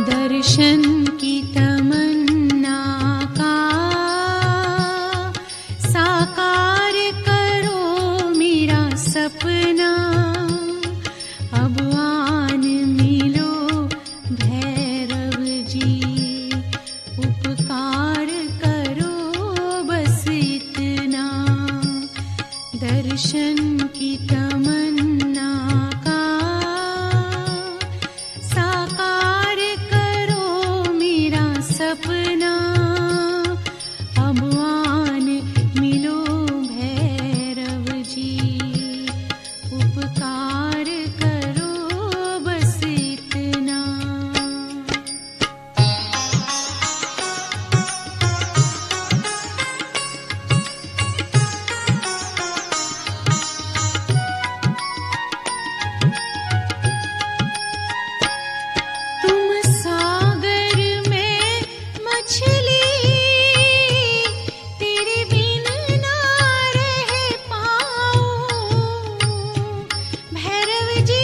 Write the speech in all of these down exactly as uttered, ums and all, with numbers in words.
दर्शन की तमन्ना का साकार करो मेरा सपना। अब आन मिलो भैरव जी, उपकार करो बस इतना। दर्शन की तमन्ना का साकार करो मेरा सपना। अब आन मिलो भैरव जी, उपकार करो बस इतना। तुम सागर में मछली, तेरे बिन ना रह पाऊं भैरव जी।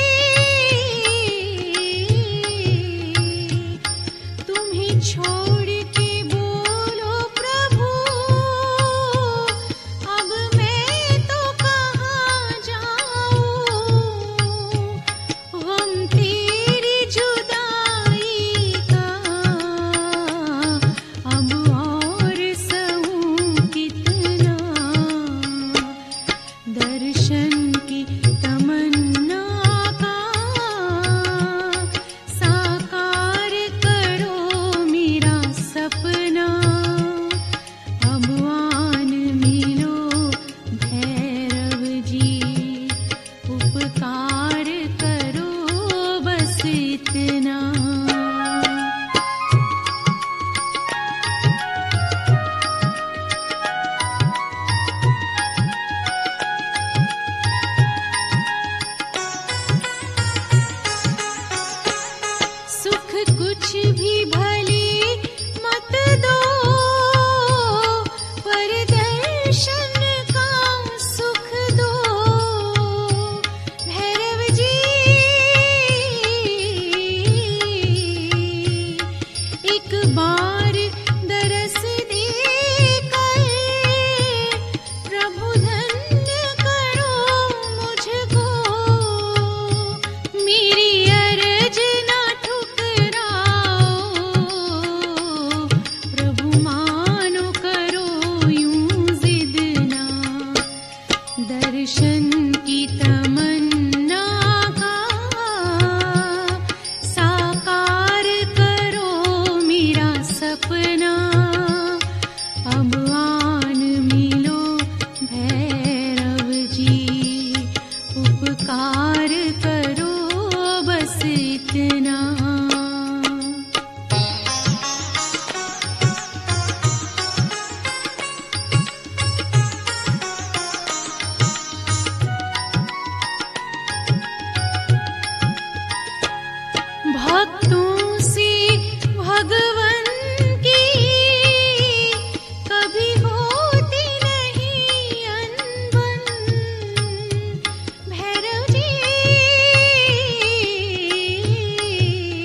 तुम्हें छोड़ के बोलो प्रभु, अब मैं तो कहाँ जाऊं। गम तेरी जुदाई का अब और सहूं कितना। दर्शन की तमन्ना का साकार करो मेरा सपना। अब आन मिलो भैरव जी, उपकार करो बस इतना। सुख कुछ भी भली मत दो, पर दर्शन का सुख दो भैरव जी। एक बार दरस देकर प्रभु धन्य करो मुझको। मेरी अर्ज ना ठुकराओ प्रभु, मानो करो यूं जिद ना। दर्शन की तमन्ना का साकार करो मेरा सपना। अब आन मिलो भैरव जी, उपकार करो बस इतना। भक्तों से भगवन की कभी होती नहीं अनबन भैरव जी।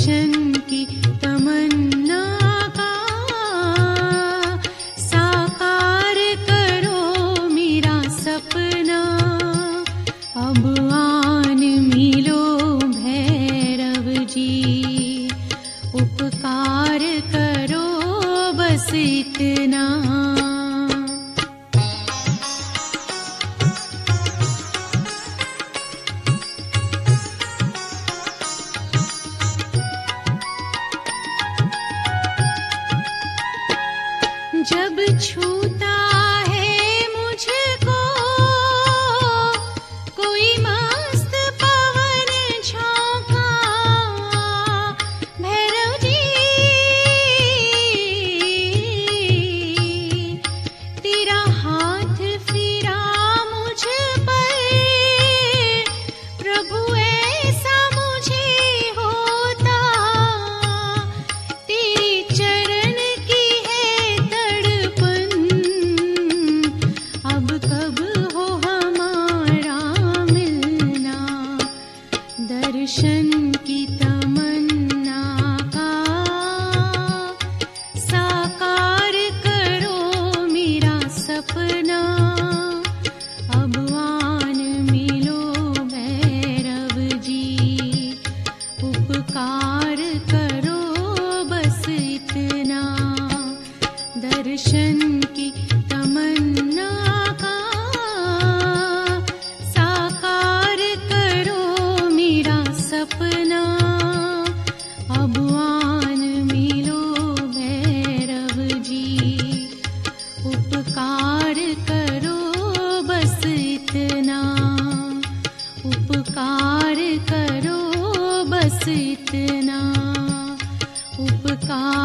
दर्शन की तमन्ना का साकार करो मेरा सपना। अब आन मिलो भैरव जी, उपकार करो बस इतना। जब छूता है मुझको कोई मस्त पवन झोंका, भैरव जी तेरा हाथ फिरा मुझ पर, प्रभु ऐसा मुझे होता, तेरे चरण की है तड़पन, अब कब हो हमारा मिलना। दर्शन की तमन्ना का साकार करो मेरा सपना। अब आन मिलो भैरव जी, उपकार करो बस इतना। दर्शन की तमन्ना का साकार करो मेरा सपना। अब आन मिलो भैरव जी, उपकार करो बस इतना। उपकार करो बस इतना। उपकार